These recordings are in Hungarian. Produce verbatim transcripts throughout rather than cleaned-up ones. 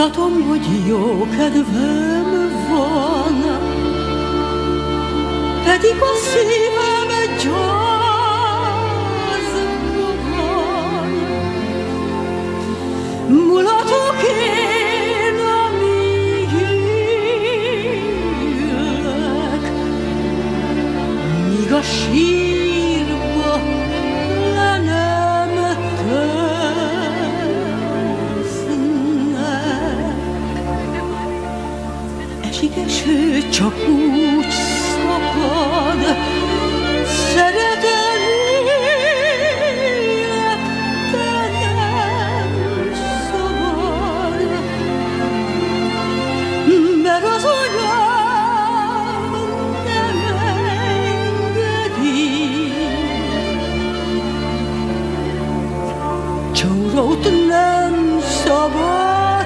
Mutatom, hogy jó kedvem van, pedig a szívem gyászban van. Mulatok én, amíg élek, míg a sírba le nem tesznek. Esik eső, csak úgy szakad, szeretem élek, de nem szabad, mert az anyám nem engedi. Csórót nem szabad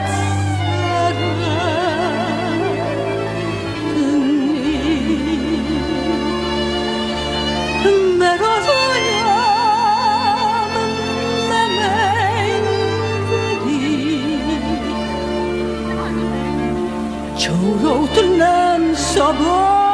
szeretni, mert az anyám nem engedi. Csórót nem szabad